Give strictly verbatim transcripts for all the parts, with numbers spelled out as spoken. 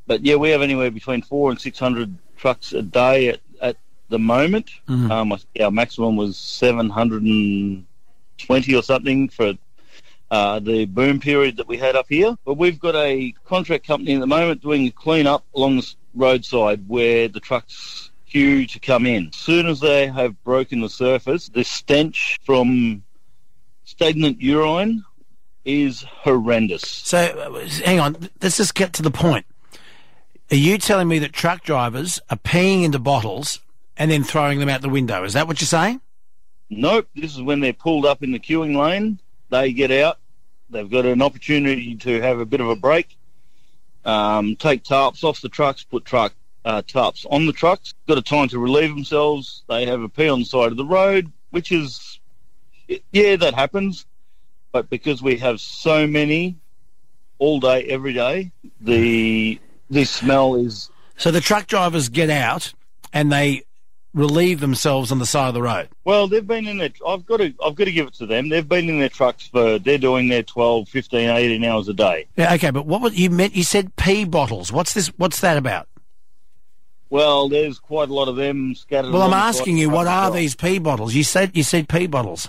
but yeah, we have anywhere between four and six hundred trucks a day at, at the moment. Mm-hmm. Um, I think our maximum was seven hundred twenty or something for uh, the boom period that we had up here. But we've got a contract company at the moment doing a clean up along the roadside where the trucks queue to come in. As soon as they have broken the surface, the stench from stagnant urine is horrendous. So, uh, hang on, let's just get to the point. Are you telling me that truck drivers are peeing into bottles and then throwing them out the window? Is that what you're saying? Nope. This is when they're pulled up in the queuing lane. They get out. They've got an opportunity to have a bit of a break, um, take tarps off the trucks, put truck uh, tarps on the trucks. Got a time to relieve themselves. They have a pee on the side of the road, which is, yeah, that happens. But because we have so many all day, every day, the the smell is... So the truck drivers get out and they relieve themselves on the side of the road? Well, they've been in their... I've got to I've got to give it to them. They've been in their trucks for... They're doing their twelve, fifteen, eighteen hours a day. Yeah, okay, but what was, you meant? You said pee bottles. What's this? What's that about? Well, there's quite a lot of them scattered... Well, I'm along the asking side you, of the what are road. these pee bottles? You said you said pee bottles.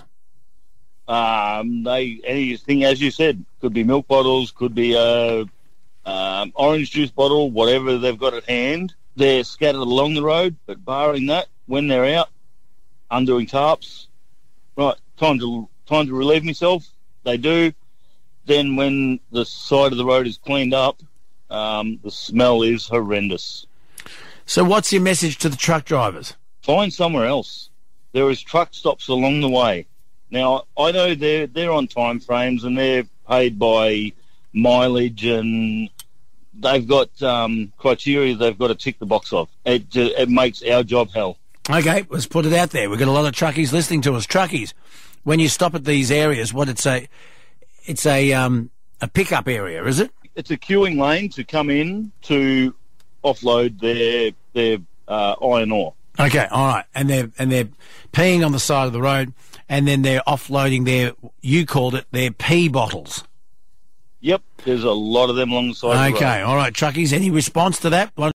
Um, they anything, as you said, could be milk bottles, could be a um, orange juice bottle, whatever they've got at hand. They're scattered along the road, but barring that, when they're out, undoing tarps, right, time to time to relieve myself. They do. Then when the side of the road is cleaned up, um, the smell is horrendous. So what's your message to the truck drivers? Find somewhere else. There is truck stops along the way. Now, I know they're, they're on time frames and they're paid by mileage and they've got um, criteria they've got to tick the box off. It, uh, it makes our job hell. Okay, let's put it out there. We've got a lot of truckies listening to us. Truckies, when you stop at these areas, what it's a, it's a um, a pickup area, is it? It's a queuing lane to come in to offload their their uh, iron ore. Okay, all right, and they're and they're peeing on the side of the road, and then they're offloading their, you called it, their pee bottles. Yep, there's a lot of them along the side of the road. Okay, all right, truckies. Any response to that? What